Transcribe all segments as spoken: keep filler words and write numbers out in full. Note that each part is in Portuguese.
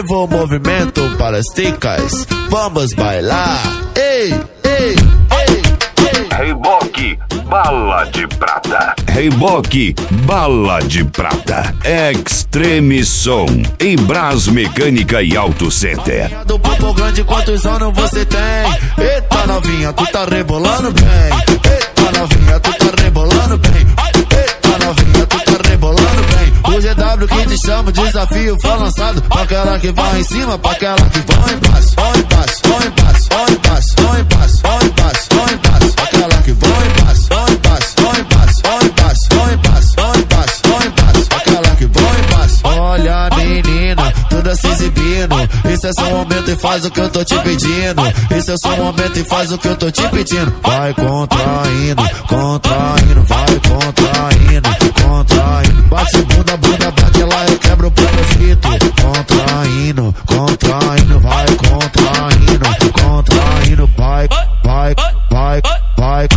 Viva o movimento para as ticas, vamos bailar. Ei, ei, ei, ei. Reebok, bala de prata. Reebok, bala de prata. Extreme Som e Brás Mecânica e Auto Center. Do popo grande, quantos anos você tem? Eita novinha, tu tá rebolando bem. Eita novinha, tu tá rebolando bem. Eita novinha, tu tá rebolando bem. O G W que te chama, o desafio foi lançado. Pra aquela que vai em cima, pra aquela que vai embaixo. Vai embaixo, vai embaixo, vai embaixo, vai embaixo, vai embaixo, vai embaixo. Pra aquela que vai embaixo, vai embaixo, vai embaixo, vai embaixo, vai embaixo, vai embaixo, vai embaixo. Pra aquela que vai embaixo. Olha menina, toda se exibindo. Isso é só um momento e faz o que eu tô te pedindo. Isso é só um momento e faz o que eu tô te pedindo. Vai contraindo, contraindo, vai contraindo, contraindo. Bate bunda, bunda, bate lá, eu quebro o profito. Contraindo, contraindo, vai contraindo, contraindo, vai, vai, vai, vai.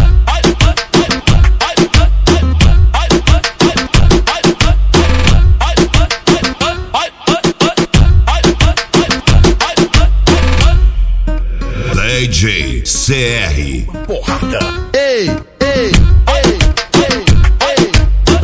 D J C R. Porrada. Ei, ei, ei, ei, ei.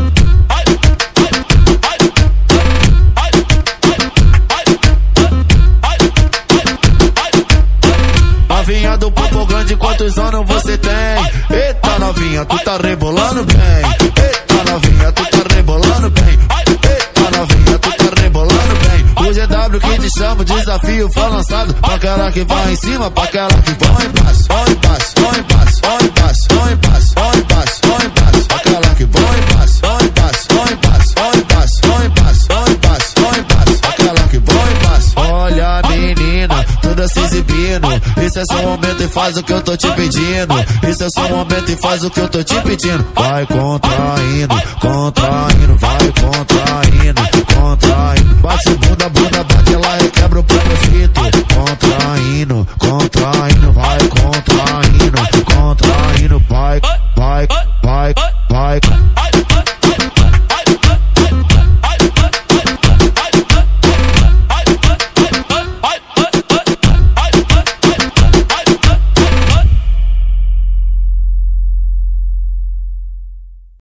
Novinha do popo grande, quantos anos você tem? Eita novinha, tu tá rebolando bem. Eita novinha, tu tá rebolando bem. Eita novinha, tu tá rebolando bem. O G W que te chama, o desafio foi lançado. Pra aquela que vai em cima, pra aquela que vai embaixo. Vai embaixo, vai embaixo, vai embaixo, vai embaixo, vai embaixo, vai embaixo. Pra aquela que vai embaixo, vai embaixo, vai embaixo, vai embaixo, vai embaixo, vai embaixo, vai embaixo. Pra aquela que vai embaixo. Olha menina, toda se exibindo. Isso é só um momento e faz o que eu tô te pedindo. Isso é só um momento e faz o que eu tô te pedindo. Vai contraindo, contraindo, vai contraindo, contraindo. Bate bunda, bunda, bate lá e quebra o profito.